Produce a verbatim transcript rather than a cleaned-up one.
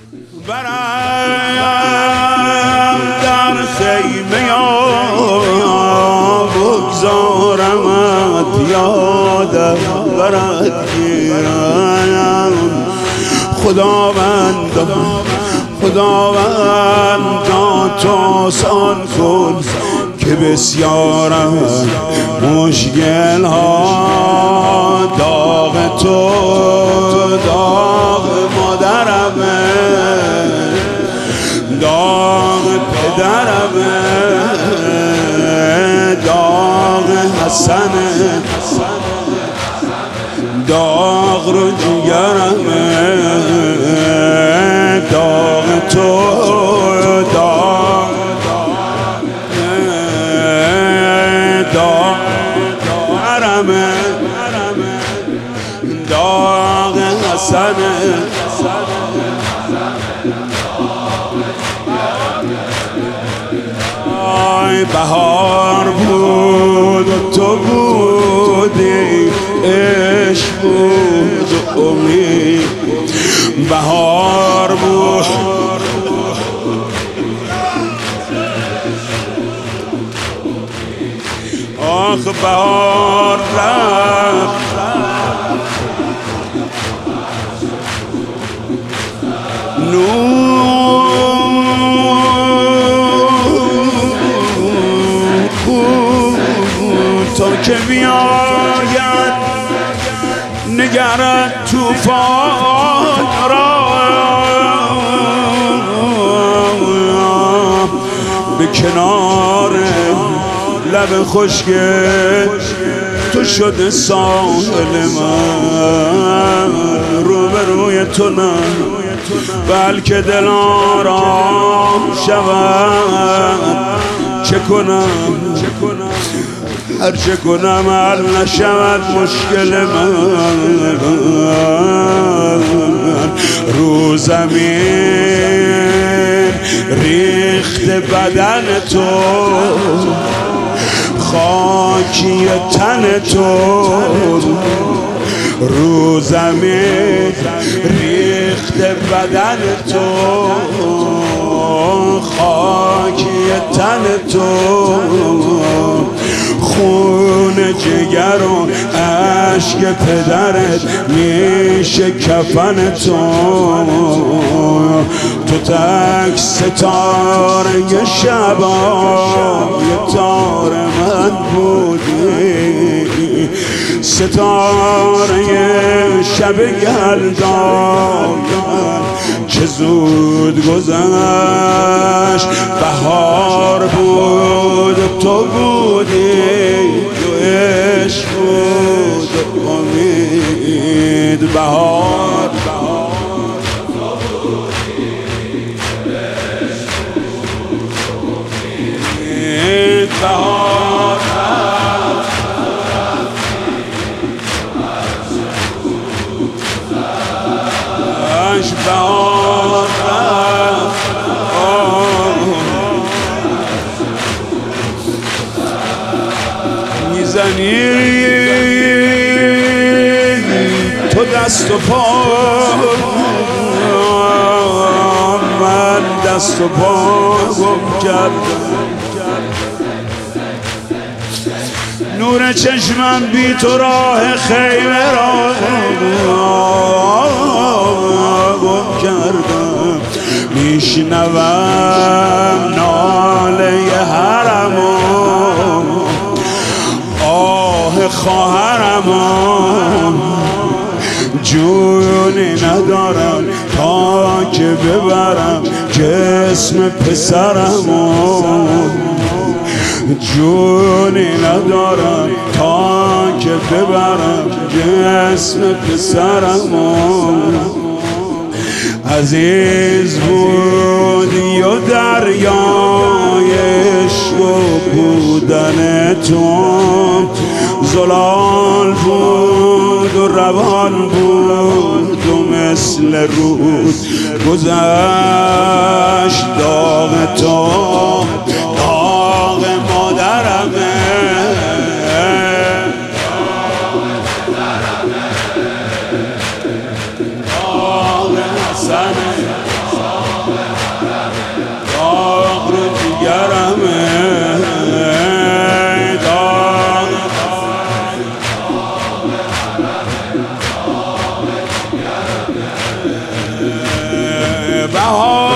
برم در خیمه یا بگذارمت یادم برد گیرم خداوند خداوند تو آسان کن که بسیارم مشکل ها داغ تو داغ مادرمه داغ پدرمه داغ حسنه داغ رو جگرمه داغ تو داغ داغرمه داغ حسنه بهار بود و تو بودی عشق بود و امید بهار بود آخ بهار رفت تا که بیاید نگرد طوفان را به کنار لب خشک تو شده ساحل من روبروی تو نه بلکه دل آرام شود چه کنم هر چه کنم حل نشود مشکل من رو زمین ریخت بدن تو خاکی تن تو رو زمین ریخت بدن تو خاکی تن تو خون جگر و عشق پدرت میشه کفن تو تو تک ستاره شبای تار من بودی ستاره شب یلدا چه زود گذشت بهار بود تو بودی تو عشق بود امید بهار بهار بهار میزنی تو دست و پا من دست و پا گم کردم نور چشمم بی تو راه خیمه را گم کردم میشنوم ناله حرم و آه خواهرم جونی ندارم تا که ببرم جسم پسرم جونی ندارم تا که ببرم جسم پسرم عزیز بودی و دریای عشق و بودن تو زلال بود و روان بود و مثل رود گذشت داغ تو داغ مادرمه داغ حسنه بهار